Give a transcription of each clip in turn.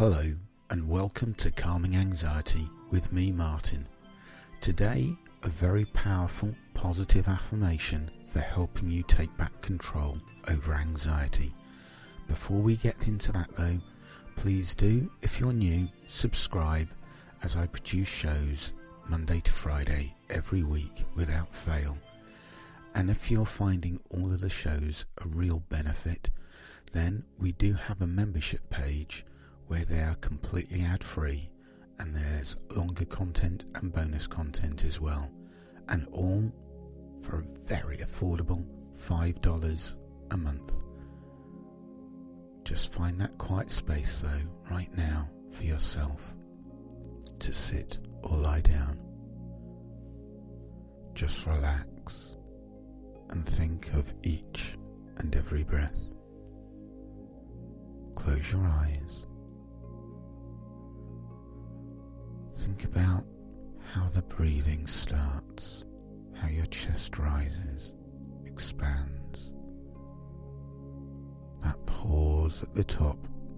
Hello and welcome to Calming Anxiety with me, Martin. Today, a very powerful positive affirmation for helping you take back control over anxiety. Before we get into that though, please do, if you're new, subscribe as I produce shows Monday to Friday every week without fail. And if you're finding all of the shows a real benefit, then we do have a membership page where they are completely ad-free and there's longer content and bonus content as well, and all for a very affordable $5 a month. Just find that quiet space though right now for yourself to sit or lie down. Just relax and think of each and every breath. Close your eyes. Think about how the breathing starts, how your chest rises, expands. That pause at the top.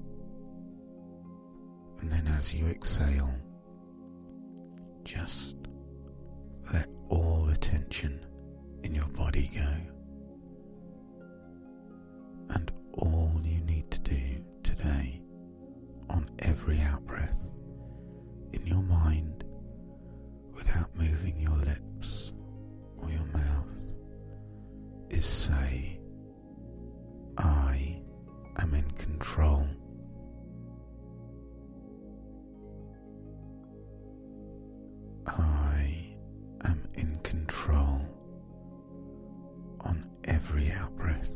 And then as you exhale, just let all the tension in your body go. And all you need to do today on every out-breath in your mind, without moving your lips or your mouth, is say, I am in control. I am in control on every out-breath.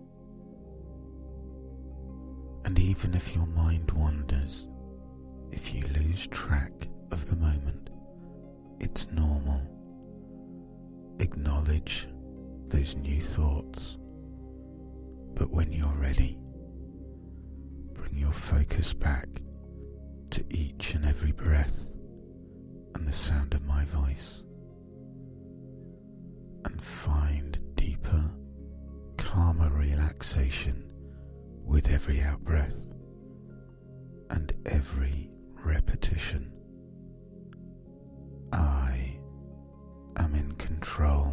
And even if your mind wanders, if you lose track of the moment, it's normal. Acknowledge those new thoughts. But when you're ready, bring your focus back to each and every breath and the sound of my voice, and find deeper, calmer relaxation with every out-breath and every repetition. I am in control.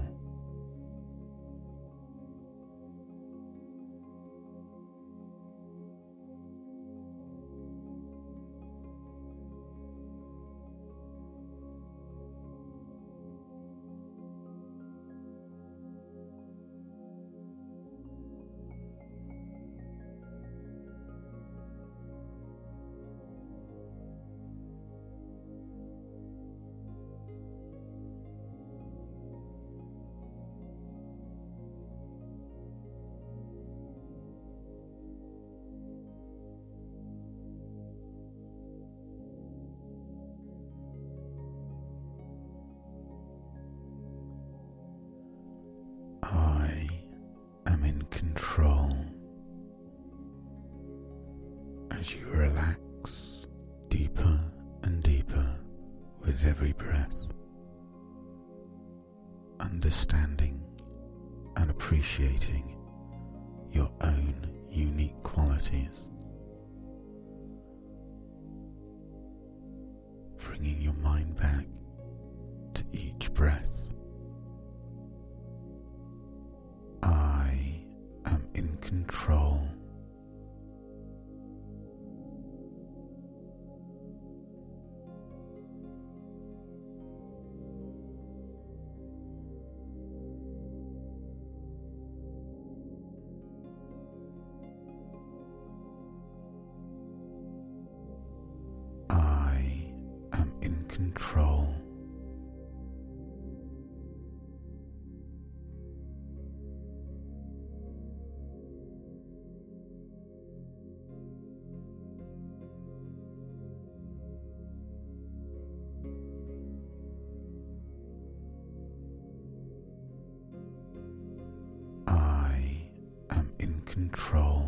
I am in control. As you relax deeper and deeper with every breath, understanding and appreciating your own unique qualities, bringing your mind back to each breath. I am in control. I am in control. I am in control.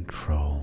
control.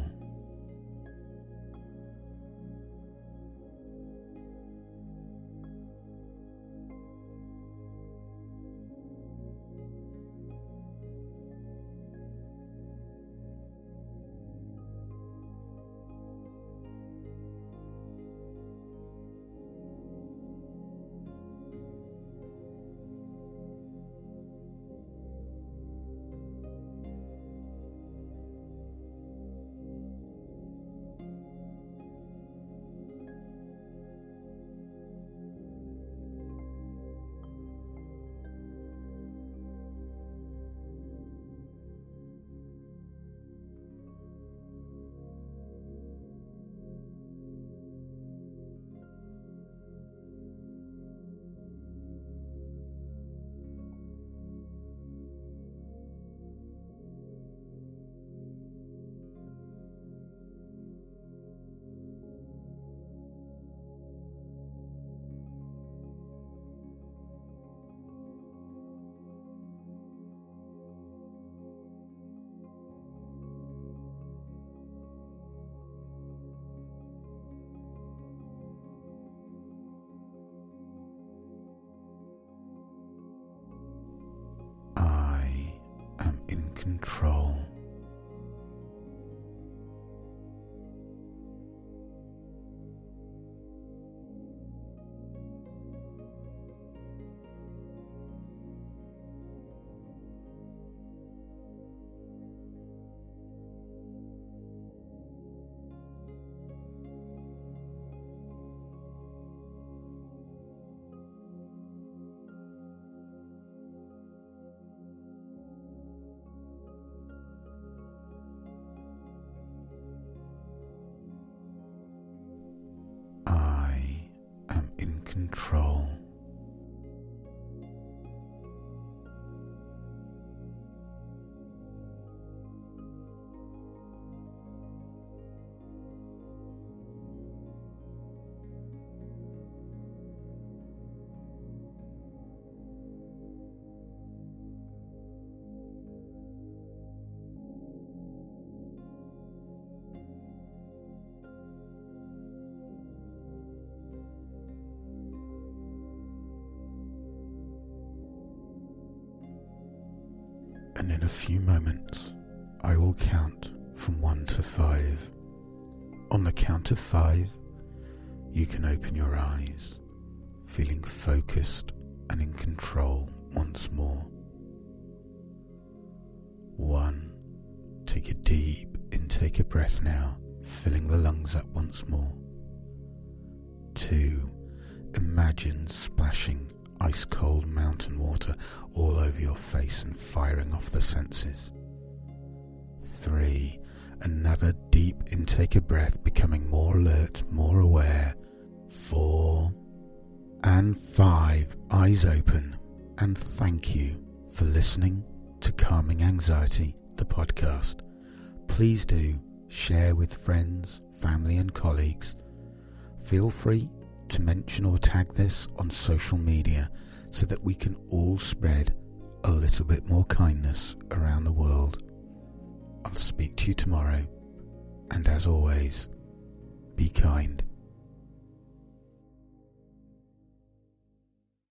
Control. Control. And in a few moments, I will count from 1 to 5. On the count of 5, you can open your eyes, feeling focused and in control once more. 1. Take a deep intake of breath now, filling the lungs up once more. 2. Imagine splashing ice-cold mountain water all over your face and firing off the senses. 3. Another deep intake of breath, becoming more alert, more aware. 4. And 5. Eyes open. And thank you for listening to Calming Anxiety, the podcast. Please do share with friends, family and colleagues. Feel free to mention or tag this on social media so that we can all spread a little bit more kindness around the world. I'll speak to you tomorrow, and as always, be kind.